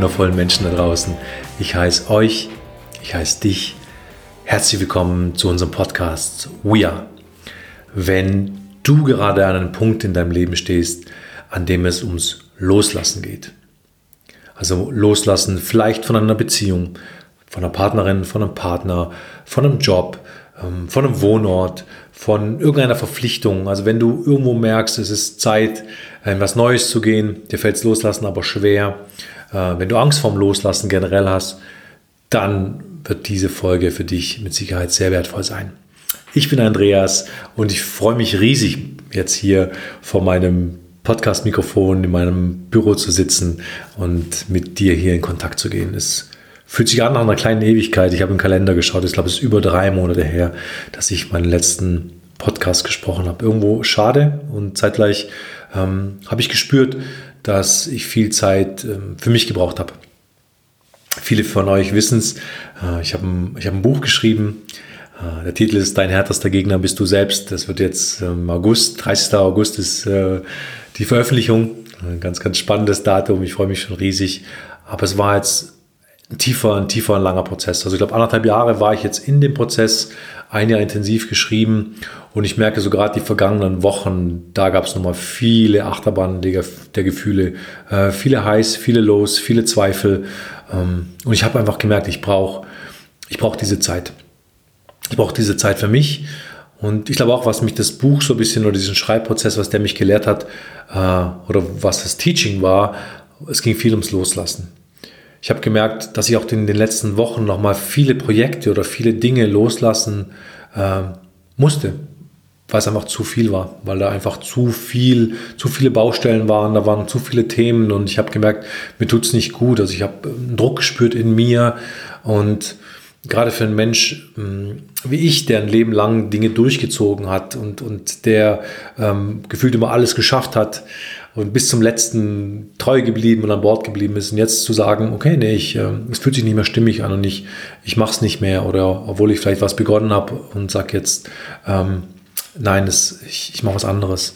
wundervollen Menschen da draußen. Ich heiße euch, ich heiße dich. Herzlich willkommen zu unserem Podcast We Are. Wenn du gerade an einem Punkt in deinem Leben stehst, an dem es ums Loslassen geht. Also Loslassen vielleicht von einer Beziehung, von einer Partnerin, von einem Partner, von einem Job, von einem Wohnort, von irgendeiner Verpflichtung. Also wenn du irgendwo merkst, es ist Zeit, in was Neues zu gehen, dir fällt es Loslassen aber schwer, wenn du Angst vorm Loslassen generell hast, dann wird diese Folge für dich mit Sicherheit sehr wertvoll sein. Ich bin Andreas und ich freue mich riesig, jetzt hier vor meinem Podcast-Mikrofon in meinem Büro zu sitzen und mit dir hier in Kontakt zu gehen. Es fühlt sich an nach einer kleinen Ewigkeit. Ich habe im Kalender geschaut. Ich glaube, es ist über 3 Monate her, dass ich meinen letzten Podcast gesprochen habe. Irgendwo schade und zeitgleich habe ich gespürt, dass ich viel Zeit für mich gebraucht habe. Viele von euch wissen es. Ich habe ein Buch geschrieben. Der Titel ist Dein härtester Gegner bist du selbst. Das wird jetzt im August, 30. August ist die Veröffentlichung. Ein ganz, ganz spannendes Datum. Ich freue mich schon riesig. Aber es war jetzt ein tiefer, langer Prozess. Also ich glaube, 1,5 Jahre war ich jetzt in dem Prozess, 1 Jahr intensiv geschrieben und ich merke so gerade die vergangenen Wochen, da gab es nochmal viele Achterbahnen der Gefühle, viele Highs, viele Lows, viele Zweifel und ich habe einfach gemerkt, ich brauche diese Zeit. Ich brauche diese Zeit für mich und ich glaube auch, was mich das Buch so ein bisschen oder diesen Schreibprozess, was der mich gelehrt hat oder was das Teaching war, es ging viel ums Loslassen. Ich habe gemerkt, dass ich auch in den letzten Wochen nochmal viele Projekte oder viele Dinge loslassen musste, weil es einfach zu viel war, weil da einfach zu viele Baustellen waren, da waren zu viele Themen und ich habe gemerkt, mir tut es nicht gut. Also ich habe einen Druck gespürt in mir und gerade für einen Mensch wie ich, der ein Leben lang Dinge durchgezogen hat und der gefühlt immer alles geschafft hat, und bis zum letzten treu geblieben und an Bord geblieben ist. Und jetzt zu sagen, okay, nee, es fühlt sich nicht mehr stimmig an und ich mache es nicht mehr. Oder obwohl ich vielleicht was begonnen habe und sage jetzt, nein, ich mache was anderes.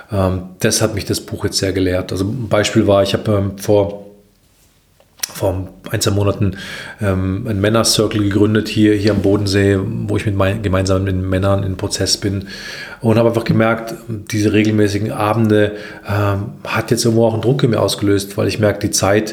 Das hat mich das Buch jetzt sehr gelehrt. Also ein Beispiel war, ich habe vor 1-2 Monaten einen Männer-Circle gegründet, hier am Bodensee, wo ich gemeinsam mit Männern in Prozess bin und habe einfach gemerkt, diese regelmäßigen Abende hat jetzt irgendwo auch einen Druck in mir ausgelöst, weil ich merke, die Zeit,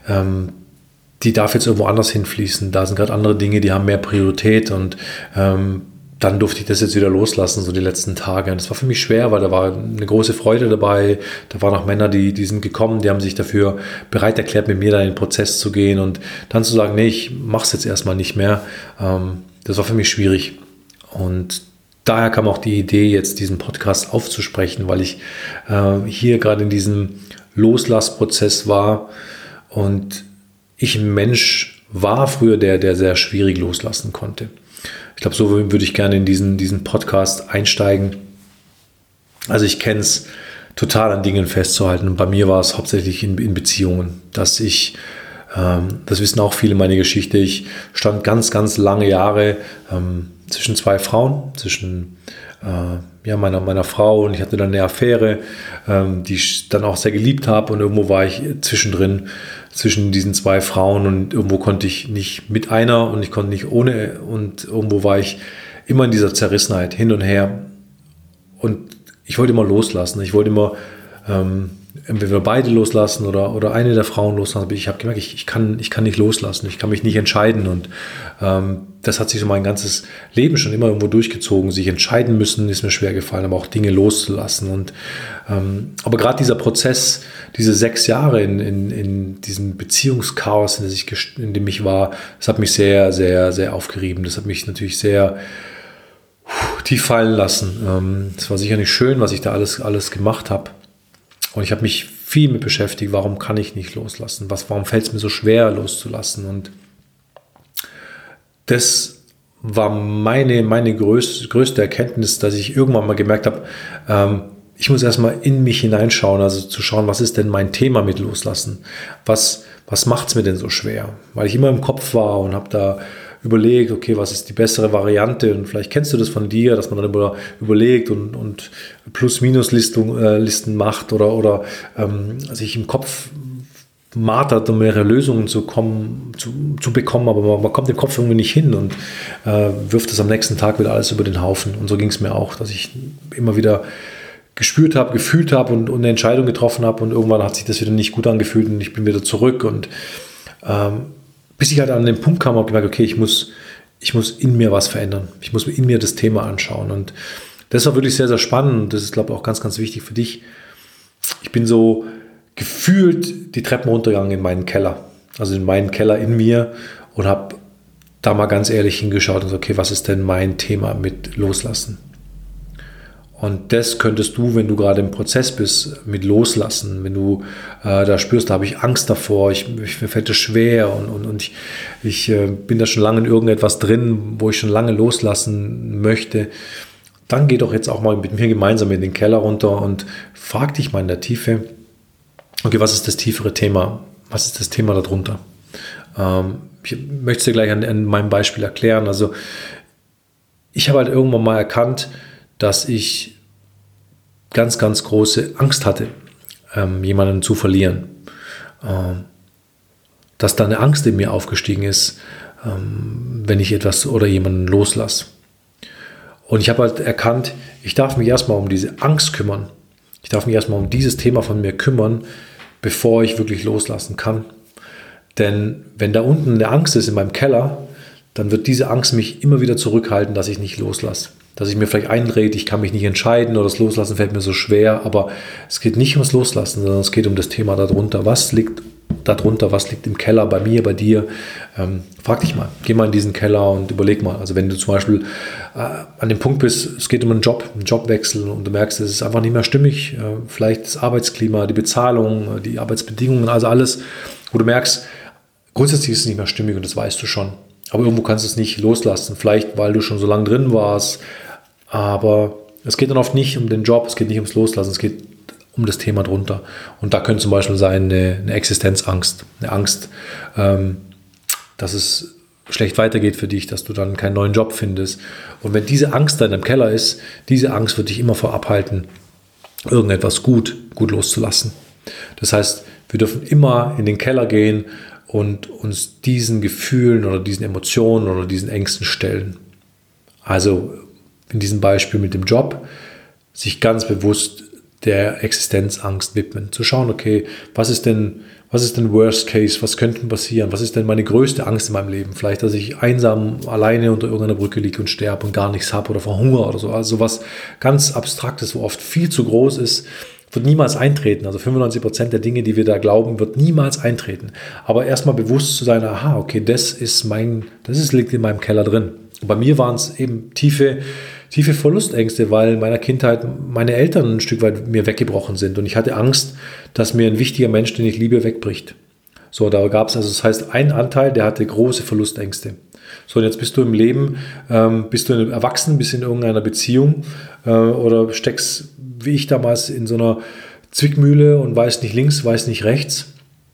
die darf jetzt irgendwo anders hinfließen. Da sind gerade andere Dinge, die haben mehr Priorität und dann durfte ich das jetzt wieder loslassen, so die letzten Tage. Und das war für mich schwer, weil da war eine große Freude dabei. Da waren auch Männer, die sind gekommen, die haben sich dafür bereit erklärt, mit mir da in den Prozess zu gehen. Und dann zu sagen, nee, ich mache es jetzt erstmal nicht mehr, das war für mich schwierig. Und daher kam auch die Idee, jetzt diesen Podcast aufzusprechen, weil ich hier gerade in diesem Loslassprozess war und ich ein Mensch war früher, der sehr schwierig loslassen konnte. Ich glaube, so würde ich gerne in diesen Podcast einsteigen. Also ich kenne es total an Dingen festzuhalten. Und bei mir war es hauptsächlich in Beziehungen, dass ich, das wissen auch viele, meine Geschichte, ich stand ganz, ganz lange Jahre zwischen 2 Frauen, zwischen meiner Frau, und ich hatte dann eine Affäre, die ich dann auch sehr geliebt habe, und irgendwo war ich zwischendrin, zwischen diesen 2 Frauen, und irgendwo konnte ich nicht mit einer und ich konnte nicht ohne, und irgendwo war ich immer in dieser Zerrissenheit hin und her und ich wollte immer loslassen, ich wollte immer entweder beide loslassen oder eine der Frauen loslassen, aber ich habe gemerkt, ich kann nicht loslassen, ich kann mich nicht entscheiden, und das hat sich so mein ganzes Leben schon immer irgendwo durchgezogen. Sich entscheiden müssen ist mir schwer gefallen, aber auch Dinge loszulassen. Und aber gerade dieser Prozess, diese 6 Jahre in diesem Beziehungschaos, in dem ich war, das hat mich sehr, sehr, sehr aufgerieben. Das hat mich natürlich sehr tief fallen lassen. Es war sicher nicht schön, was ich da alles gemacht habe. Und ich habe mich viel mit beschäftigt, warum kann ich nicht loslassen? Warum fällt es mir so schwer, loszulassen? Und das war meine größte Erkenntnis, dass ich irgendwann mal gemerkt habe, ich muss erstmal in mich hineinschauen, also zu schauen, was ist denn mein Thema mit Loslassen? Was macht es mir denn so schwer? Weil ich immer im Kopf war und habe da überlegt, okay, was ist die bessere Variante? Und vielleicht kennst du das von dir, dass man dann überlegt und Plus-Minus-Listen macht oder sich im Kopf martert, um mehrere Lösungen zu bekommen, aber man kommt im Kopf irgendwie nicht hin und wirft es am nächsten Tag wieder alles über den Haufen. Und so ging es mir auch, dass ich immer wieder gespürt habe, gefühlt habe und eine Entscheidung getroffen habe und irgendwann hat sich das wieder nicht gut angefühlt und ich bin wieder zurück und bis ich halt an den Punkt kam, habe ich gemerkt, okay, ich muss in mir was verändern. Ich muss in mir das Thema anschauen und das war wirklich sehr, sehr spannend und das ist, glaube ich, auch ganz, ganz wichtig für dich. Ich bin so gefühlt die Treppen runtergegangen in meinen Keller, also in meinen Keller in mir und habe da mal ganz ehrlich hingeschaut und so, okay, was ist denn mein Thema mit Loslassen? Und das könntest du, wenn du gerade im Prozess bist, mit Loslassen, wenn du da spürst, da habe ich Angst davor, mir fällt das schwer und ich bin da schon lange in irgendetwas drin, wo ich schon lange loslassen möchte, dann geh doch jetzt auch mal mit mir gemeinsam in den Keller runter und frag dich mal in der Tiefe, okay, was ist das tiefere Thema? Was ist das Thema darunter? Ich möchte es dir gleich an meinem Beispiel erklären. Also ich habe halt irgendwann mal erkannt, dass ich ganz, ganz große Angst hatte, jemanden zu verlieren. Dass da eine Angst in mir aufgestiegen ist, wenn ich etwas oder jemanden loslasse. Und ich habe halt erkannt, ich darf mich erstmal um diese Angst kümmern. Ich darf mich erstmal um dieses Thema von mir kümmern, bevor ich wirklich loslassen kann. Denn wenn da unten eine Angst ist in meinem Keller, dann wird diese Angst mich immer wieder zurückhalten, dass ich nicht loslasse. Dass ich mir vielleicht einrede, ich kann mich nicht entscheiden oder das Loslassen fällt mir so schwer. Aber es geht nicht ums Loslassen, sondern es geht um das Thema darunter. Was liegt darunter? Was liegt im Keller bei mir, bei dir? Frag dich mal. Geh mal in diesen Keller und überleg mal. Also wenn du zum Beispiel an dem Punkt bist, es geht um einen Jobwechsel und du merkst, es ist einfach nicht mehr stimmig. Vielleicht das Arbeitsklima, die Bezahlung, die Arbeitsbedingungen, also alles, wo du merkst, grundsätzlich ist es nicht mehr stimmig und das weißt du schon. Aber irgendwo kannst du es nicht loslassen. Vielleicht, weil du schon so lange drin warst. Aber es geht dann oft nicht um den Job, es geht nicht ums Loslassen, es geht um das Thema drunter. Und da könnte zum Beispiel sein eine Existenzangst, eine Angst, dass es schlecht weitergeht für dich, dass du dann keinen neuen Job findest. Und wenn diese Angst da in deinem Keller ist, diese Angst wird dich immer vor abhalten, irgendetwas gut loszulassen. Das heißt, wir dürfen immer in den Keller gehen und uns diesen Gefühlen oder diesen Emotionen oder diesen Ängsten stellen. Also in diesem Beispiel mit dem Job, sich ganz bewusst der Existenzangst widmen. Zu schauen, okay, was ist denn Worst Case, was könnte passieren, was ist denn meine größte Angst in meinem Leben? Vielleicht, dass ich einsam alleine unter irgendeiner Brücke liege und sterbe und gar nichts habe oder verhungere oder so. Also was ganz Abstraktes, wo oft viel zu groß ist, wird niemals eintreten. Also 95% der Dinge, die wir da glauben, wird niemals eintreten. Aber erstmal bewusst zu sein, aha, okay, das liegt in meinem Keller drin. Und bei mir waren es eben tiefe Verlustängste, weil in meiner Kindheit meine Eltern ein Stück weit mir weggebrochen sind. Und ich hatte Angst, dass mir ein wichtiger Mensch, den ich liebe, wegbricht. So, da gab es, also das heißt, einen Anteil, der hatte große Verlustängste. So, und jetzt bist du im Leben, bist du erwachsen, bist in irgendeiner Beziehung oder steckst, wie ich damals, in so einer Zwickmühle und weiß nicht links, weiß nicht rechts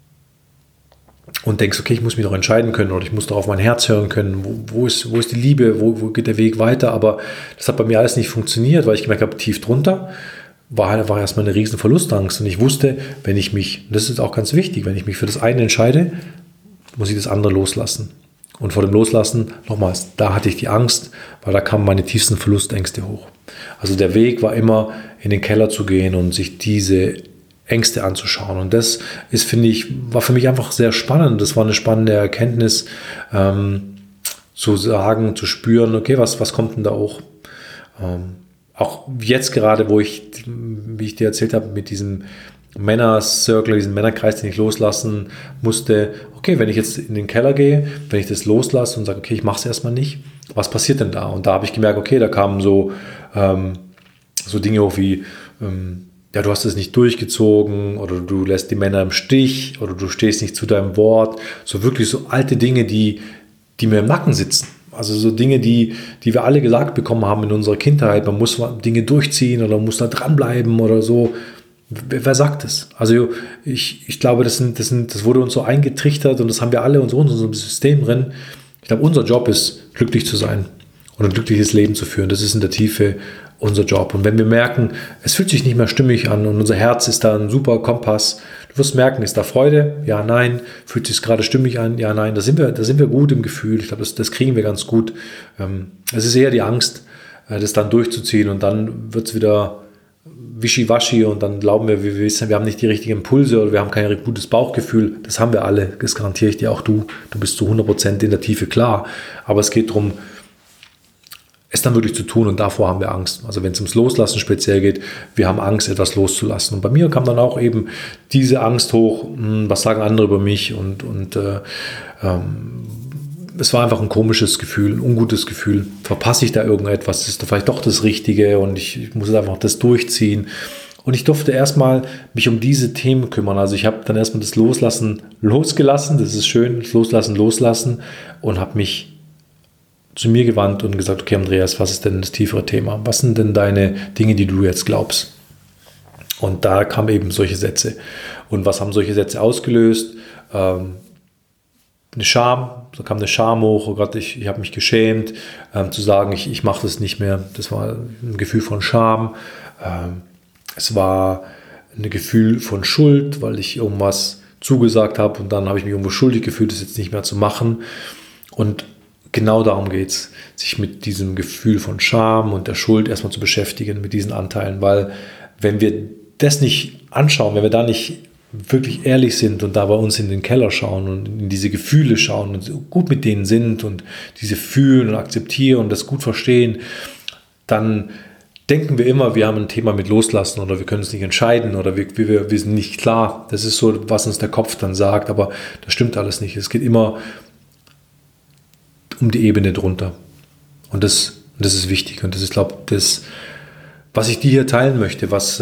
und denkst, okay, ich muss mich doch entscheiden können oder ich muss doch auf mein Herz hören können, wo ist die Liebe, wo geht der Weg weiter, aber das hat bei mir alles nicht funktioniert, weil ich gemerkt habe, tief drunter war erstmal eine riesen Verlustangst und ich wusste, wenn ich mich, das ist auch ganz wichtig, wenn ich mich für das eine entscheide, muss ich das andere loslassen. Und vor dem Loslassen, nochmals, da hatte ich die Angst, weil da kamen meine tiefsten Verlustängste hoch. Also der Weg war immer, in den Keller zu gehen und sich diese Ängste anzuschauen. Und das ist, war für mich einfach sehr spannend. Das war eine spannende Erkenntnis, zu sagen, zu spüren, okay, was kommt denn da hoch? Auch jetzt gerade, wie ich dir erzählt habe, mit diesem Männer-Circle, diesen Männerkreis, den ich loslassen musste. Okay, wenn ich jetzt in den Keller gehe, wenn ich das loslasse und sage, okay, ich mache es erstmal nicht, was passiert denn da? Und da habe ich gemerkt, okay, da kamen so Dinge hoch wie, ja, du hast es nicht durchgezogen oder du lässt die Männer im Stich oder du stehst nicht zu deinem Wort. So wirklich so alte Dinge, die mir im Nacken sitzen. Also so Dinge, die wir alle gesagt bekommen haben in unserer Kindheit. Man muss Dinge durchziehen oder muss da dranbleiben oder so. Wer sagt das? Also ich glaube, das wurde uns so eingetrichtert und das haben wir alle in unserem System drin. Ich glaube, unser Job ist, glücklich zu sein und ein glückliches Leben zu führen. Das ist in der Tiefe unser Job. Und wenn wir merken, es fühlt sich nicht mehr stimmig an und unser Herz ist da ein super Kompass, du wirst merken, ist da Freude? Ja, nein. Fühlt sich gerade stimmig an? Ja, nein. Da sind wir gut im Gefühl. Ich glaube, das kriegen wir ganz gut. Es ist eher die Angst, das dann durchzuziehen, und dann wird es wieder wischiwaschi und dann glauben wir haben nicht die richtigen Impulse oder wir haben kein gutes Bauchgefühl. Das haben wir alle, das garantiere ich dir auch du. Du bist zu 100% in der Tiefe klar. Aber es geht darum, es dann wirklich zu tun, und davor haben wir Angst. Also wenn es ums Loslassen speziell geht, wir haben Angst, etwas loszulassen. Und bei mir kam dann auch eben diese Angst hoch, was sagen andere über mich, und es war einfach ein komisches Gefühl, ein ungutes Gefühl. Verpasse ich da irgendetwas? Ist da vielleicht doch das Richtige und ich muss jetzt einfach das durchziehen? Und ich durfte erstmal mich um diese Themen kümmern. Also ich habe dann erstmal das Loslassen losgelassen. Das ist schön, das Loslassen und habe mich zu mir gewandt und gesagt, okay Andreas, was ist denn das tiefere Thema? Was sind denn deine Dinge, die du jetzt glaubst? Und da kamen eben solche Sätze. Und was haben solche Sätze ausgelöst? Eine Scham, da kam eine Scham hoch, oh Gott, ich habe mich geschämt, zu sagen, ich mache das nicht mehr. Das war ein Gefühl von Scham. Es war ein Gefühl von Schuld, weil ich irgendwas zugesagt habe und dann habe ich mich irgendwo schuldig gefühlt, das jetzt nicht mehr zu machen. Und genau darum geht es, sich mit diesem Gefühl von Scham und der Schuld erstmal zu beschäftigen, mit diesen Anteilen. Weil wenn wir das nicht anschauen, wenn wir da nicht wirklich ehrlich sind und da bei uns in den Keller schauen und in diese Gefühle schauen und gut mit denen sind und diese fühlen und akzeptieren und das gut verstehen, dann denken wir immer, wir haben ein Thema mit Loslassen oder wir können es nicht entscheiden oder wir sind nicht klar. Das ist so, was uns der Kopf dann sagt, aber das stimmt alles nicht. Es geht immer um die Ebene drunter. Und das ist wichtig. Und das ist, glaube ich, das, was ich dir hier teilen möchte, was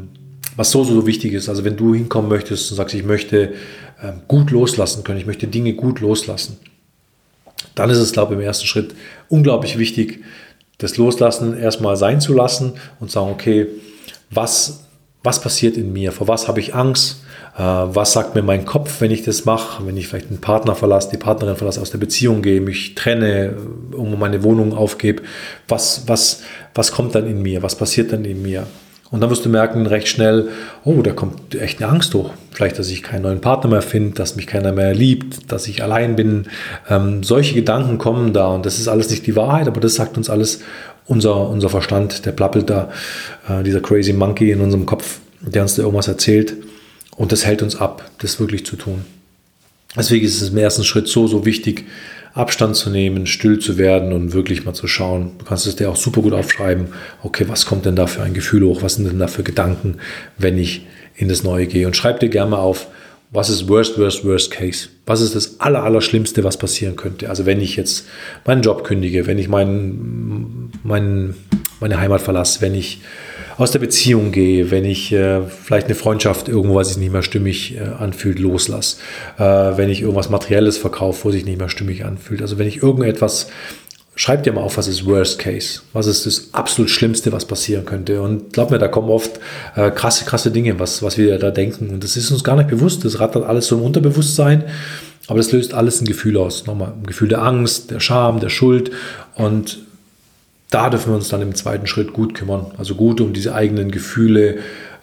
so wichtig ist. Also wenn du hinkommen möchtest und sagst, ich möchte gut loslassen können, ich möchte Dinge gut loslassen, dann ist es, glaube ich, im ersten Schritt unglaublich wichtig, das Loslassen erstmal sein zu lassen und sagen, okay, was passiert in mir? Vor was habe ich Angst? Was sagt mir mein Kopf, wenn ich das mache? Wenn ich vielleicht einen Partner verlasse, die Partnerin verlasse, aus der Beziehung gehe, mich trenne, irgendwo meine Wohnung aufgebe. Was kommt dann in mir? Was passiert dann in mir? Und dann wirst du merken recht schnell, oh, da kommt echt eine Angst hoch. Vielleicht, dass ich keinen neuen Partner mehr finde, dass mich keiner mehr liebt, dass ich allein bin. Solche Gedanken kommen da und das ist alles nicht die Wahrheit, aber das sagt uns alles unser Verstand, der plappelt da, dieser crazy monkey in unserem Kopf, der uns da irgendwas erzählt und das hält uns ab, das wirklich zu tun. Deswegen ist es im ersten Schritt so wichtig, Abstand zu nehmen, still zu werden und wirklich mal zu schauen. Du kannst es dir auch super gut aufschreiben. Okay, was kommt denn da für ein Gefühl hoch? Was sind denn da für Gedanken, wenn ich in das Neue gehe? Und schreib dir gerne mal auf, was ist worst case? Was ist das Allerschlimmste, was passieren könnte? Also wenn ich jetzt meinen Job kündige, wenn ich meine Heimat verlasse, wenn ich aus der Beziehung gehe, wenn ich vielleicht eine Freundschaft irgendwo, was sich nicht mehr stimmig anfühlt, loslasse, wenn ich irgendwas Materielles verkaufe, wo sich nicht mehr stimmig anfühlt. Also wenn ich irgendetwas, schreib dir mal auf, was ist Worst Case? Was ist das absolut Schlimmste, was passieren könnte? Und glaub mir, da kommen oft krasse Dinge, was wir da denken. Und das ist uns gar nicht bewusst. Das rattert alles so im Unterbewusstsein. Aber das löst alles ein Gefühl aus. Nochmal ein Gefühl der Angst, der Scham, der Schuld. Und da dürfen wir uns dann im zweiten Schritt gut kümmern. Also gut um diese eigenen Gefühle,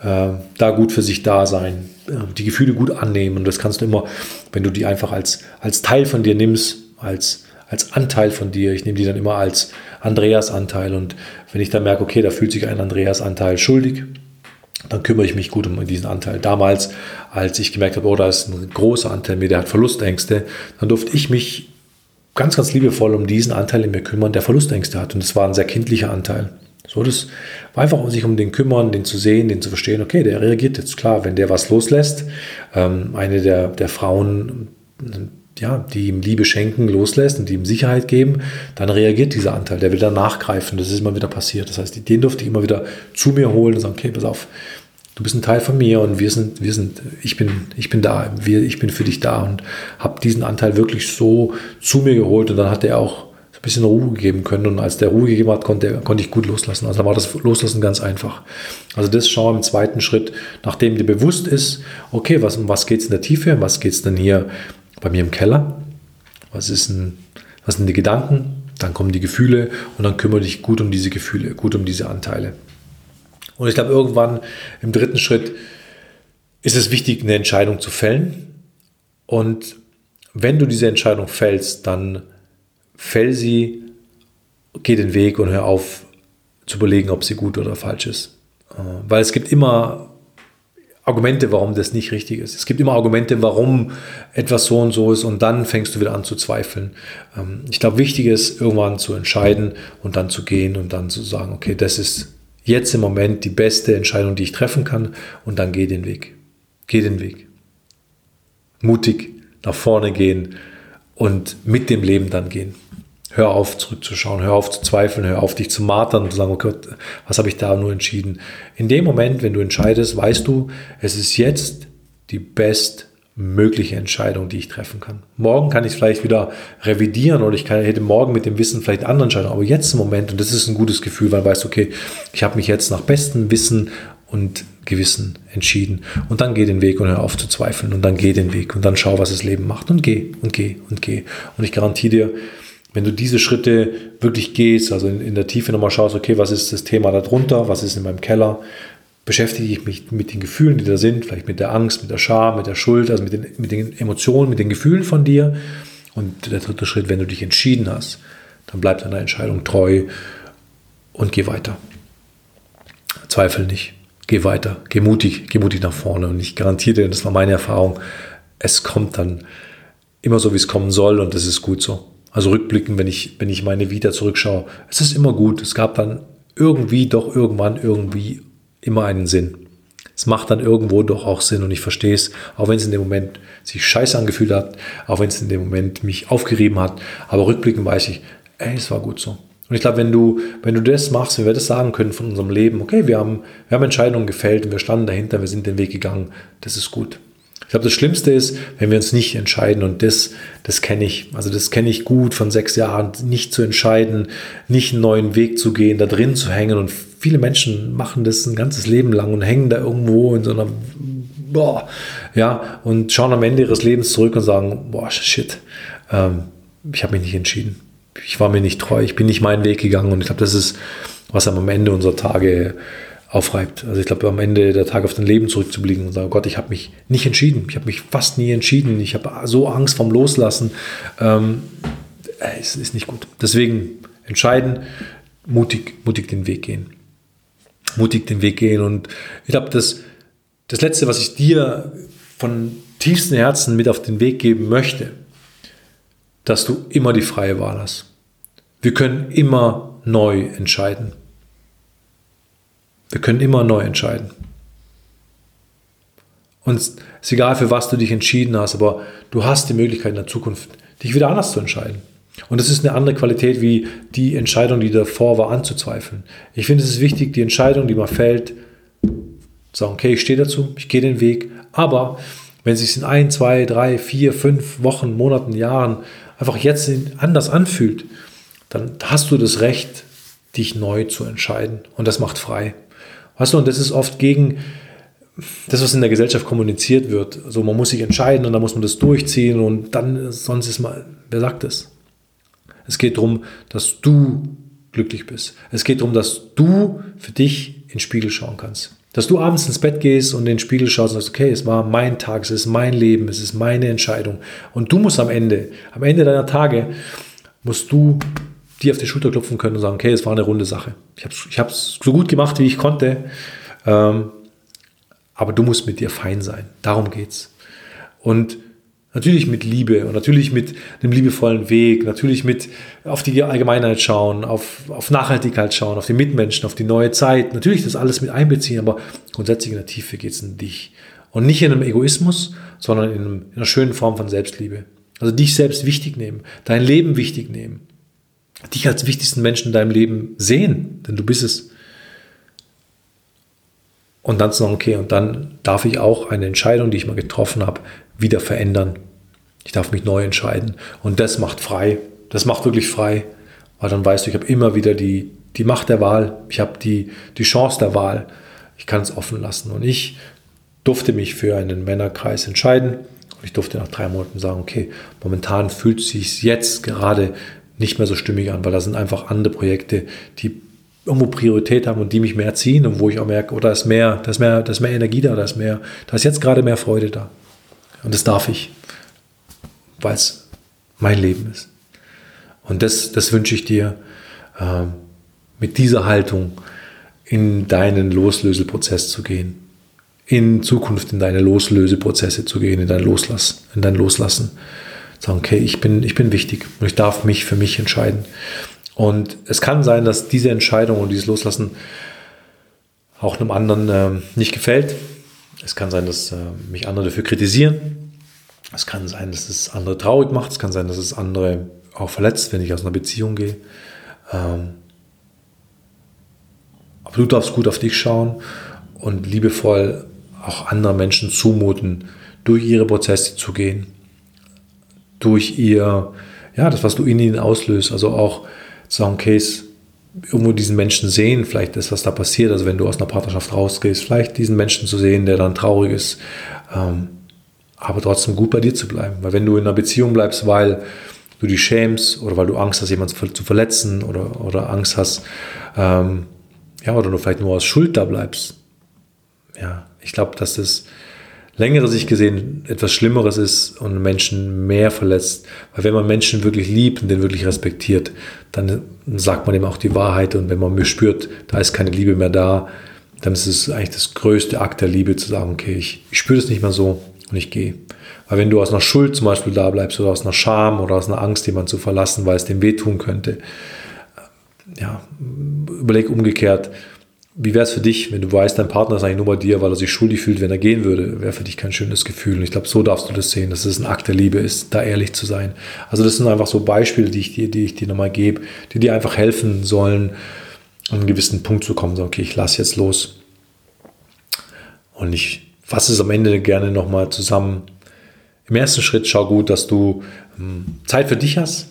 da gut für sich da sein, die Gefühle gut annehmen. Und das kannst du immer, wenn du die einfach als Teil von dir nimmst, als Anteil von dir. Ich nehme die dann immer als Andreas-Anteil. Und wenn ich dann merke, okay, da fühlt sich ein Andreas-Anteil schuldig, dann kümmere ich mich gut um diesen Anteil. Damals, als ich gemerkt habe, oh, da ist ein großer Anteil in mir, der hat Verlustängste, dann durfte ich mich ganz liebevoll um diesen Anteil in mir kümmern, der Verlustängste hat. Und das war ein sehr kindlicher Anteil. So, das war einfach, sich um den kümmern, den zu sehen, den zu verstehen. Okay, der reagiert jetzt klar, wenn der was loslässt. Eine der Frauen, ja, die ihm Liebe schenken, loslässt und die ihm Sicherheit geben, dann reagiert dieser Anteil. Der will dann nachgreifen. Das ist immer wieder passiert. Das heißt, den durfte ich immer wieder zu mir holen und sagen, okay, pass auf, du bist ein Teil von mir und ich bin da, ich bin für dich da und habe diesen Anteil wirklich so zu mir geholt und dann hat er auch so ein bisschen Ruhe geben können und als der Ruhe gegeben hat, konnte ich gut loslassen. Also dann war das Loslassen ganz einfach. Also das schauen wir im zweiten Schritt, nachdem dir bewusst ist, okay, was geht es in der Tiefe, was geht es denn hier bei mir im Keller, was sind die Gedanken, Dann kommen die Gefühle und dann kümmere dich gut um diese Gefühle, gut um diese Anteile. Und ich glaube, irgendwann im dritten Schritt ist es wichtig, eine Entscheidung zu fällen. Und wenn du diese Entscheidung fällst, dann fäll sie, geh den Weg und hör auf zu überlegen, ob sie gut oder falsch ist. Weil es gibt immer Argumente, warum das nicht richtig ist. Es gibt immer Argumente, warum etwas so und so ist und dann fängst du wieder an zu zweifeln. Ich glaube, wichtig ist, irgendwann zu entscheiden und dann zu gehen und dann zu sagen, okay, das ist jetzt im Moment die beste Entscheidung, die ich treffen kann und dann geh den Weg. Geh den Weg. Mutig nach vorne gehen und mit dem Leben dann gehen. Hör auf, zurückzuschauen, hör auf zu zweifeln, hör auf, dich zu martern und zu sagen, oh Gott, was habe ich da nur entschieden? In dem Moment, wenn du entscheidest, weißt du, es ist jetzt die bestmögliche Entscheidung, die ich treffen kann. Morgen kann ich es vielleicht wieder revidieren oder hätte morgen mit dem Wissen vielleicht eine andere Entscheidung, aber jetzt im Moment, und das ist ein gutes Gefühl, weil du weißt, okay, ich habe mich jetzt nach bestem Wissen und Gewissen entschieden und dann geh den Weg und hör auf zu zweifeln und dann geh den Weg und dann schau, was das Leben macht und geh und geh und geh. Und ich garantiere dir, wenn du diese Schritte wirklich gehst, also in der Tiefe nochmal schaust, okay, was ist das Thema da drunter, was ist in meinem Keller, beschäftige ich mich mit den Gefühlen, die da sind, vielleicht mit der Angst, mit der Scham, mit der Schuld, also mit den Emotionen, mit den Gefühlen von dir. Und der dritte Schritt, wenn du dich entschieden hast, dann bleib deiner Entscheidung treu und geh weiter. Zweifel nicht, geh weiter, geh mutig nach vorne. Und ich garantiere dir, das war meine Erfahrung, es kommt dann immer so, wie es kommen soll und das ist gut so. Also rückblickend, wenn ich meine Vita zurückschaue, es ist immer gut. Es gab dann irgendwann immer einen Sinn. Es macht dann irgendwo doch auch Sinn und ich verstehe es, auch wenn es in dem Moment sich scheiße angefühlt hat, auch wenn es in dem Moment mich aufgerieben hat, aber rückblickend weiß ich, es war gut so. Und ich glaube, wenn du das machst, wenn wir das sagen können von unserem Leben, okay, wir haben Entscheidungen gefällt und wir standen dahinter, wir sind den Weg gegangen, das ist gut. Ich glaube, das Schlimmste ist, wenn wir uns nicht entscheiden und das kenne ich. Also das kenne ich gut von 6 Jahren, nicht zu entscheiden, nicht einen neuen Weg zu gehen, da drin zu hängen. Und viele Menschen machen das ein ganzes Leben lang und hängen da irgendwo in so einer, und schauen am Ende ihres Lebens zurück und sagen, shit, ich habe mich nicht entschieden. Ich war mir nicht treu, ich bin nicht meinen Weg gegangen. Und ich glaube, das ist, was am Ende unserer Tage aufreibt. Also ich glaube, am Ende der Tag auf dein Leben zurückzublicken und sagen, oh Gott, ich habe mich nicht entschieden. Ich habe mich fast nie entschieden. Ich habe so Angst vorm Loslassen. Es ist nicht gut. Deswegen entscheiden, mutig den Weg gehen. Mutig den Weg gehen. Und ich glaube, das Letzte, was ich dir von tiefstem Herzen mit auf den Weg geben möchte, dass du immer die freie Wahl hast. Wir können immer neu entscheiden. Wir können immer neu entscheiden. Und es ist egal, für was du dich entschieden hast, aber du hast die Möglichkeit in der Zukunft, dich wieder anders zu entscheiden. Und das ist eine andere Qualität, wie die Entscheidung, die davor war, anzuzweifeln. Ich finde, es ist wichtig, die Entscheidung, die man fällt, zu sagen, okay, ich stehe dazu, ich gehe den Weg, aber wenn es sich in 1, 2, 3, 4, 5 Wochen, Monaten, Jahren einfach jetzt anders anfühlt, dann hast du das Recht, dich neu zu entscheiden. Und das macht frei. Weißt du, und das ist oft gegen das, was in der Gesellschaft kommuniziert wird. Also man muss sich entscheiden und dann muss man das durchziehen und dann, sonst ist man, wer sagt das? Es geht darum, dass du glücklich bist. Es geht darum, dass du für dich in den Spiegel schauen kannst. Dass du abends ins Bett gehst und in den Spiegel schaust und sagst, okay, es war mein Tag, es ist mein Leben, es ist meine Entscheidung. Und du musst am Ende deiner Tage, musst du dir auf die Schulter klopfen können und sagen, okay, es war eine runde Sache. Ich habe es so gut gemacht, wie ich konnte, aber du musst mit dir fein sein. Darum geht's. Und natürlich mit Liebe und natürlich mit einem liebevollen Weg, natürlich mit auf die Allgemeinheit schauen, auf Nachhaltigkeit schauen, auf die Mitmenschen, auf die neue Zeit. Natürlich das alles mit einbeziehen, aber grundsätzlich in der Tiefe geht's um dich. Und nicht in einem Egoismus, sondern in einer schönen Form von Selbstliebe. Also dich selbst wichtig nehmen, dein Leben wichtig nehmen. Dich als wichtigsten Menschen in deinem Leben sehen, denn du bist es. Und dann zu sagen, okay, und dann darf ich auch eine Entscheidung, die ich mal getroffen habe, wieder verändern. Ich darf mich neu entscheiden. Und das macht frei. Das macht wirklich frei. Weil dann weißt du, ich habe immer wieder die Macht der Wahl. Ich habe die Chance der Wahl. Ich kann es offen lassen. Und ich durfte mich für einen Männerkreis entscheiden. Und ich durfte nach 3 Monaten sagen, okay, momentan fühlt es sich jetzt gerade nicht mehr so stimmig an, weil da sind einfach andere Projekte, die irgendwo Priorität haben und die mich mehr ziehen und wo ich auch merke, da ist mehr Energie da, da ist jetzt gerade mehr Freude da. Und das darf ich, weil es mein Leben ist. Und das wünsche ich dir, mit dieser Haltung in deinen Loslöseprozess zu gehen, in Zukunft in deine Loslöseprozesse zu gehen, in dein Loslassen. Sagen, okay, ich bin wichtig und ich darf mich für mich entscheiden. Und es kann sein, dass diese Entscheidung und dieses Loslassen auch einem anderen nicht gefällt. Es kann sein, dass mich andere dafür kritisieren. Es kann sein, dass es andere traurig macht. Es kann sein, dass es andere auch verletzt, wenn ich aus einer Beziehung gehe. Aber du darfst gut auf dich schauen und liebevoll auch anderen Menschen zumuten, durch ihre Prozesse zu gehen. Durch das, was du in ihnen auslöst. Also auch sagen, okay, irgendwo diesen Menschen sehen, vielleicht das, was da passiert, also wenn du aus einer Partnerschaft rausgehst, vielleicht diesen Menschen zu sehen, der dann traurig ist, aber trotzdem gut bei dir zu bleiben. Weil wenn du in einer Beziehung bleibst, weil du dich schämst oder weil du Angst hast, jemanden zu verletzen oder Angst hast, oder du vielleicht nur aus Schuld da bleibst, ich glaube, dass das längere Sicht gesehen etwas Schlimmeres ist und Menschen mehr verletzt. Weil wenn man Menschen wirklich liebt und den wirklich respektiert, dann sagt man ihm auch die Wahrheit. Und wenn man spürt, da ist keine Liebe mehr da, dann ist es eigentlich das größte Akt der Liebe, zu sagen, okay, ich spüre das nicht mehr so und ich gehe. Weil wenn du aus einer Schuld zum Beispiel da bleibst oder aus einer Scham oder aus einer Angst, jemanden zu verlassen, weil es dem wehtun könnte, überleg umgekehrt, wie wäre es für dich, wenn du weißt, dein Partner ist eigentlich nur bei dir, weil er sich schuldig fühlt, wenn er gehen würde, wäre für dich kein schönes Gefühl. Und ich glaube, so darfst du das sehen, dass es ein Akt der Liebe ist, da ehrlich zu sein. Also das sind einfach so Beispiele, die ich dir nochmal gebe, die dir einfach helfen sollen, an einen gewissen Punkt zu kommen. So, okay, ich lasse jetzt los. Und ich fasse es am Ende gerne nochmal zusammen. Im ersten Schritt schau gut, dass du Zeit für dich hast.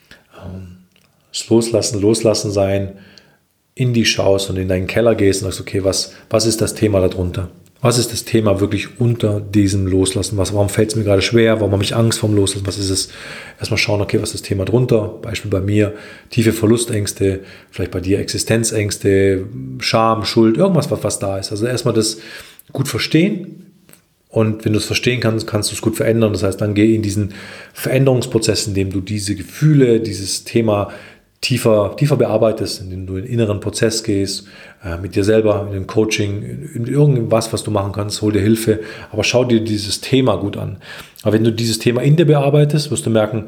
Das Loslassen sein, in dich schaust und in deinen Keller gehst und sagst, okay, was ist das Thema darunter? Was ist das Thema wirklich unter diesem Loslassen? Warum fällt es mir gerade schwer? Warum habe ich Angst vorm Loslassen? Was ist es? Erstmal schauen, okay, was ist das Thema drunter? Beispiel bei mir, tiefe Verlustängste, vielleicht bei dir Existenzängste, Scham, Schuld, irgendwas, was da ist. Also erstmal das gut verstehen. Und wenn du es verstehen kannst, kannst du es gut verändern. Das heißt, dann geh in diesen Veränderungsprozess, in dem du diese Gefühle, dieses Thema tiefer bearbeitest, indem du in den inneren Prozess gehst, mit dir selber, in dem Coaching, in irgendwas, was du machen kannst, hol dir Hilfe, aber schau dir dieses Thema gut an. Aber wenn du dieses Thema in dir bearbeitest, wirst du merken,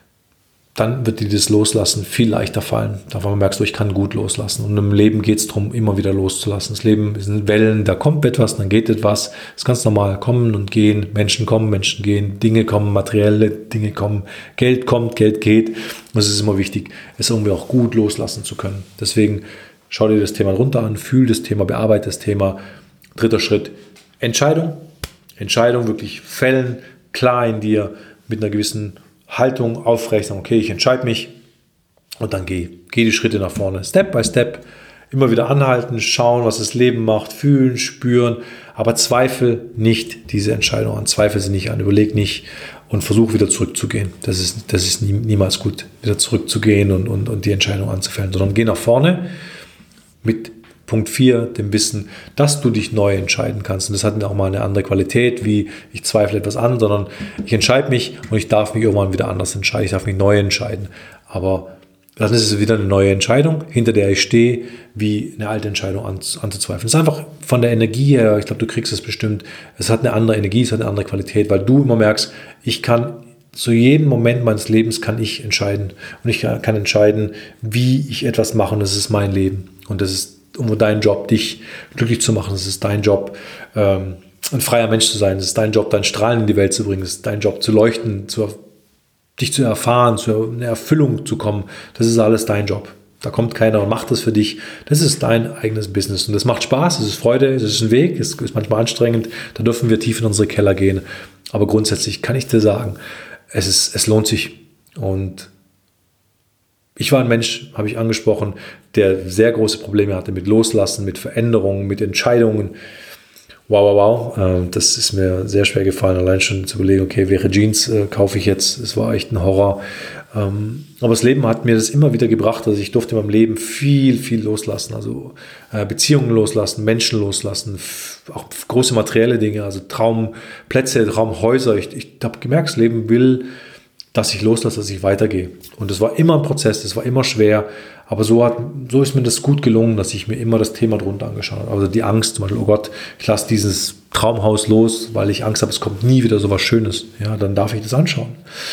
dann wird dir das Loslassen viel leichter fallen. Davon merkst du, ich kann gut loslassen. Und im Leben geht es darum, immer wieder loszulassen. Das Leben sind Wellen, da kommt etwas, dann geht etwas. Das ist ganz normal, kommen und gehen. Menschen kommen, Menschen gehen. Dinge kommen, materielle Dinge kommen. Geld kommt, Geld geht. Und es ist immer wichtig, es irgendwie auch gut loslassen zu können. Deswegen schau dir das Thema runter an, fühl das Thema, bearbeite das Thema. 3. Schritt, Entscheidung. Entscheidung wirklich fällen, klar in dir, mit einer gewissen Haltung aufrecht, sagen, okay, ich entscheide mich und dann geh die Schritte nach vorne, Step by Step, immer wieder anhalten, schauen, was das Leben macht, fühlen, spüren, aber zweifel nicht diese Entscheidung an, zweifel sie nicht an, überleg nicht und versuch wieder zurückzugehen. Das ist niemals gut, wieder zurückzugehen und die Entscheidung anzufällen, sondern geh nach vorne mit Punkt 4, dem Wissen, dass du dich neu entscheiden kannst. Und das hat auch mal eine andere Qualität, wie ich zweifle etwas an, sondern ich entscheide mich und ich darf mich irgendwann wieder anders entscheiden. Ich darf mich neu entscheiden. Aber dann ist es wieder eine neue Entscheidung, hinter der ich stehe, wie eine alte Entscheidung anzuzweifeln. Es ist einfach von der Energie her, ich glaube, du kriegst es bestimmt, es hat eine andere Energie, es hat eine andere Qualität, weil du immer merkst, ich kann zu jedem Moment meines Lebens kann ich entscheiden. Und ich kann entscheiden, wie ich etwas mache. Und das ist mein Leben. Und das ist dein Job, dich glücklich zu machen. Es ist dein Job, ein freier Mensch zu sein. Es ist dein Job, dein Strahlen in die Welt zu bringen. Es ist dein Job, zu leuchten, dich zu erfahren, zu einer Erfüllung zu kommen. Das ist alles dein Job. Da kommt keiner und macht das für dich. Das ist dein eigenes Business. Und das macht Spaß, es ist Freude, es ist ein Weg, es ist manchmal anstrengend. Da dürfen wir tief in unsere Keller gehen. Aber grundsätzlich kann ich dir sagen, es lohnt sich. Und ich war ein Mensch, habe ich angesprochen, der sehr große Probleme hatte mit Loslassen, mit Veränderungen, mit Entscheidungen. Wow. Das ist mir sehr schwer gefallen, allein schon zu überlegen, okay, welche Jeans kaufe ich jetzt? Es war echt ein Horror. Aber das Leben hat mir das immer wieder gebracht. Also ich durfte in meinem Leben viel loslassen. Also Beziehungen loslassen, Menschen loslassen, auch große materielle Dinge, also Traumplätze, Traumhäuser. Ich habe gemerkt, das Leben will, dass ich loslasse, dass ich weitergehe. Und das war immer ein Prozess, das war immer schwer. Aber so ist mir das gut gelungen, dass ich mir immer das Thema drunter angeschaut habe. Also die Angst, zum Beispiel, oh Gott, ich lasse dieses Traumhaus los, weil ich Angst habe, es kommt nie wieder so was Schönes. Ja, dann darf ich das anschauen.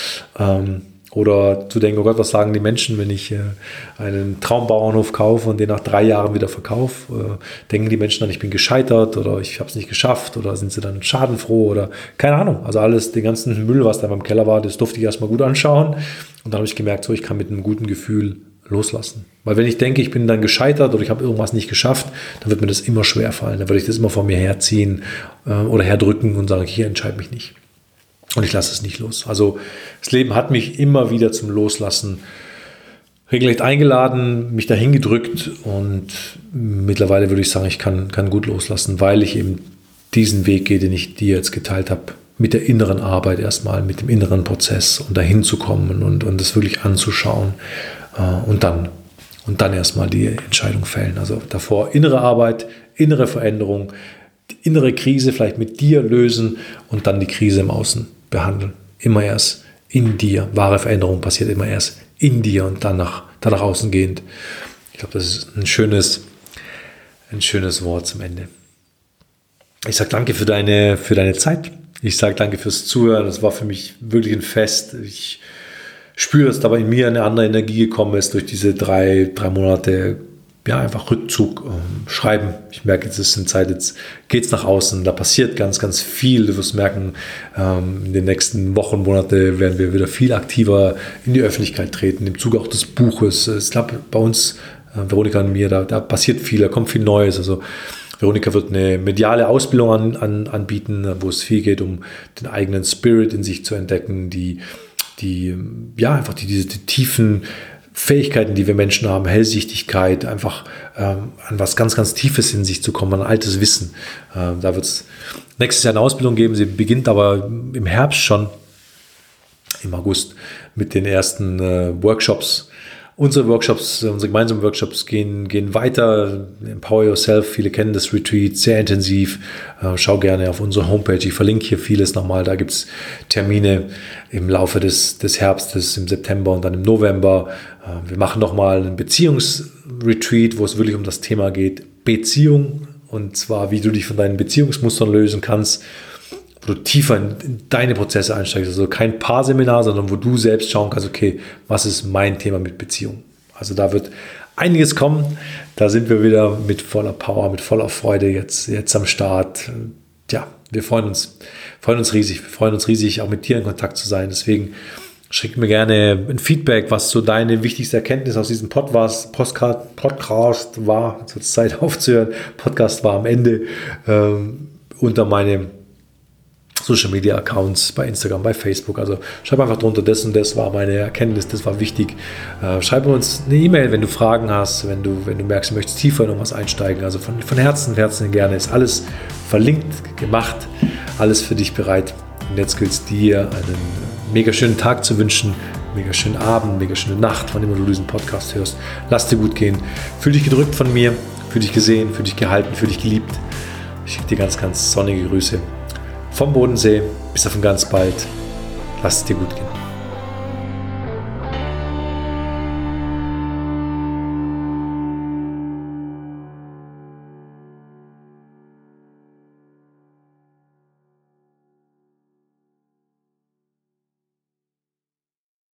Oder zu denken, oh Gott, was sagen die Menschen, wenn ich einen Traumbauernhof kaufe und den nach 3 Jahren wieder verkaufe? Denken die Menschen dann, ich bin gescheitert oder ich habe es nicht geschafft oder sind sie dann schadenfroh oder keine Ahnung. Also alles, den ganzen Müll, was da beim Keller war, das durfte ich erstmal gut anschauen. Und dann habe ich gemerkt, so, ich kann mit einem guten Gefühl loslassen. Weil wenn ich denke, ich bin dann gescheitert oder ich habe irgendwas nicht geschafft, dann wird mir das immer schwer fallen. Dann würde ich das immer vor mir herziehen oder herdrücken und sagen, hier entscheide mich nicht. Und ich lasse es nicht los. Also das Leben hat mich immer wieder zum Loslassen regelrecht eingeladen, mich dahin gedrückt und mittlerweile würde ich sagen, ich kann gut loslassen, weil ich eben diesen Weg gehe, den ich dir jetzt geteilt habe, mit der inneren Arbeit erstmal, mit dem inneren Prozess und dahin zu kommen und das wirklich anzuschauen und dann erstmal die Entscheidung fällen. Also davor innere Arbeit, innere Veränderung, die innere Krise vielleicht mit dir lösen und dann die Krise im Außen behandeln. Immer erst in dir. Wahre Veränderung passiert immer erst in dir und dann nach außen gehend. Ich glaube, das ist ein schönes Wort zum Ende. Ich sage danke für deine Zeit. Ich sage danke fürs Zuhören. Das war für mich wirklich ein Fest. Ich spüre, dass dabei in mir eine andere Energie gekommen ist durch diese 3 Monate. Ja, einfach Rückzug, schreiben. Ich merke, jetzt ist eine Zeit, jetzt geht es nach außen. Da passiert ganz viel. Du wirst merken, in den nächsten Wochen, Monate werden wir wieder viel aktiver in die Öffentlichkeit treten, im Zuge auch des Buches. Ich glaube, bei uns, Veronika und mir, da passiert viel, da kommt viel Neues. Also Veronika wird eine mediale Ausbildung anbieten, wo es viel geht, um den eigenen Spirit in sich zu entdecken, diese tiefen Fähigkeiten, die wir Menschen haben, Hellsichtigkeit, einfach an was ganz Tiefes in sich zu kommen, an altes Wissen. Da wird es nächstes Jahr eine Ausbildung geben. Sie beginnt aber im Herbst schon, im August, mit den ersten Workshops. Unsere gemeinsamen Workshops gehen weiter. Empower Yourself, viele kennen das Retreat, sehr intensiv. Schau gerne auf unsere Homepage. Ich verlinke hier vieles nochmal. Da gibt es Termine im Laufe des Herbstes, im September und dann im November. Wir machen nochmal einen Beziehungsretreat, wo es wirklich um das Thema geht, Beziehung. Und zwar, wie du dich von deinen Beziehungsmustern lösen kannst, wo du tiefer in deine Prozesse einsteigst. Also kein Paarseminar, sondern wo du selbst schauen kannst, okay, was ist mein Thema mit Beziehung? Also da wird einiges kommen. Da sind wir wieder mit voller Power, mit voller Freude jetzt am Start. Ja, wir freuen uns riesig. Wir freuen uns riesig, auch mit dir in Kontakt zu sein. Deswegen schick mir gerne ein Feedback, was so deine wichtigste Erkenntnis aus diesem Podcast war. Jetzt wird es Zeit aufzuhören. Podcast war am Ende unter meinem Social Media Accounts bei Instagram, bei Facebook. Also schreib einfach drunter, das und das war meine Erkenntnis, das war wichtig. Schreib uns eine E-Mail, wenn du Fragen hast, wenn du merkst, du möchtest tiefer in irgendwas einsteigen. Also von Herzen gerne. Ist alles verlinkt, gemacht, alles für dich bereit. Und jetzt gilt es dir, einen mega schönen Tag zu wünschen, mega schönen Abend, mega schöne Nacht, wann immer du diesen Podcast hörst. Lass dir gut gehen. Fühl dich gedrückt von mir, fühl dich gesehen, fühl dich gehalten, fühl dich geliebt. Ich schicke dir ganz sonnige Grüße. Vom Bodensee bis auf ganz bald. Lass es dir gut gehen.